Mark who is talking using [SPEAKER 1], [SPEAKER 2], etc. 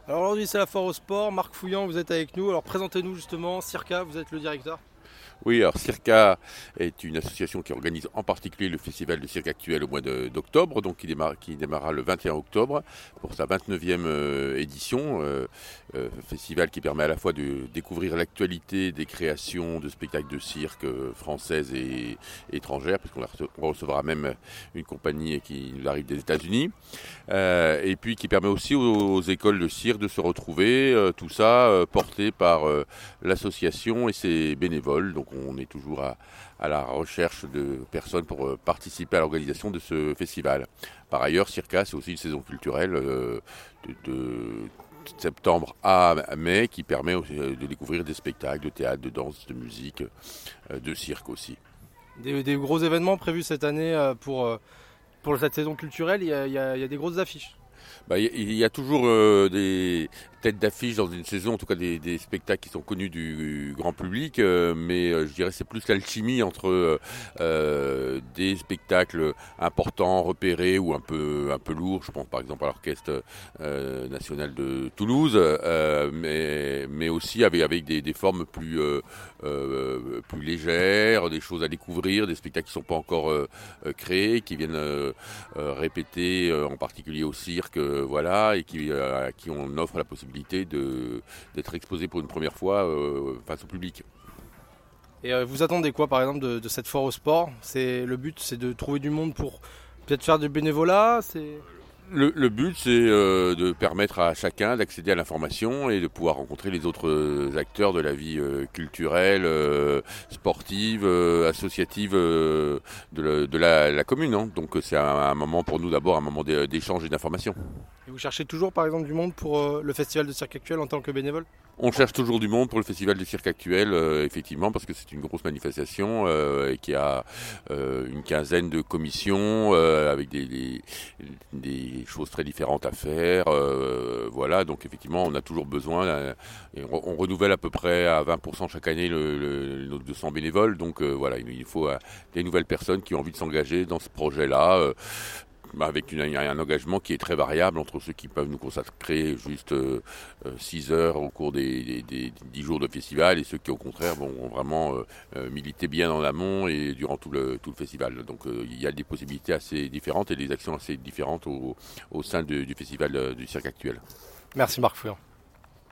[SPEAKER 1] Alors aujourd'hui c'est la foire au sport, Marc Fouillant vous êtes avec nous, alors présentez-nous justement, Circa, vous êtes le directeur.
[SPEAKER 2] Oui, alors Circa est une association qui organise en particulier le festival de cirque actuel au mois d'octobre, donc qui démarrera le 21 octobre pour sa 29e édition. Festival qui permet à la fois de découvrir l'actualité des créations de spectacles de cirque françaises et étrangères, puisqu'on recevra même une compagnie qui nous arrive des États-Unis. Et puis qui permet aussi aux écoles de cirque de se retrouver, tout ça porté par l'association et ses bénévoles. Donc on est toujours à la recherche de personnes pour participer à l'organisation de ce festival. Par ailleurs, Circa, c'est aussi une saison culturelle de septembre à mai qui permet de découvrir des spectacles de théâtre, de danse, de musique, de cirque aussi.
[SPEAKER 1] Des gros événements prévus cette année pour cette saison culturelle, il y a des grosses affiches.
[SPEAKER 2] Il y a toujours des têtes d'affiche dans une saison, en tout cas des spectacles qui sont connus du grand public, mais je dirais que c'est plus l'alchimie entre des spectacles importants, repérés ou un peu lourds. Je pense par exemple à l'Orchestre national de Toulouse, mais aussi avec des formes plus légères, des choses à découvrir, des spectacles qui ne sont pas encore créés, qui viennent répéter en particulier au cirque, voilà, et à qui on offre la possibilité d'être exposé pour une première fois face au public.
[SPEAKER 1] Et vous attendez quoi par exemple de cette foire au sport? Le but c'est de trouver du monde pour peut-être faire du bénévolat.
[SPEAKER 2] Le but, c'est de permettre à chacun d'accéder à l'information et de pouvoir rencontrer les autres acteurs de la vie culturelle, sportive, associative de la commune. Hein. Donc c'est un moment pour nous d'abord, un moment d'échange et d'information.
[SPEAKER 1] Et vous cherchez toujours par exemple du monde pour le festival de cirque actuel en tant que bénévole?
[SPEAKER 2] On cherche toujours du monde pour le festival de cirque actuel, effectivement, parce que c'est une grosse manifestation et qui a une quinzaine de commissions avec des choses très différentes à faire. Voilà, donc effectivement, on a toujours besoin. On renouvelle à peu près à 20% chaque année nos 200 bénévoles. Donc voilà, il faut des nouvelles personnes qui ont envie de s'engager dans ce projet-là. Avec un engagement qui est très variable entre ceux qui peuvent nous consacrer juste 6 heures au cours des 10 jours de festival et ceux qui au contraire vont vraiment militer bien en amont et durant tout le festival. Donc il y a des possibilités assez différentes et des actions assez différentes au sein du festival du cirque actuel.
[SPEAKER 1] Merci Marc Fouillant.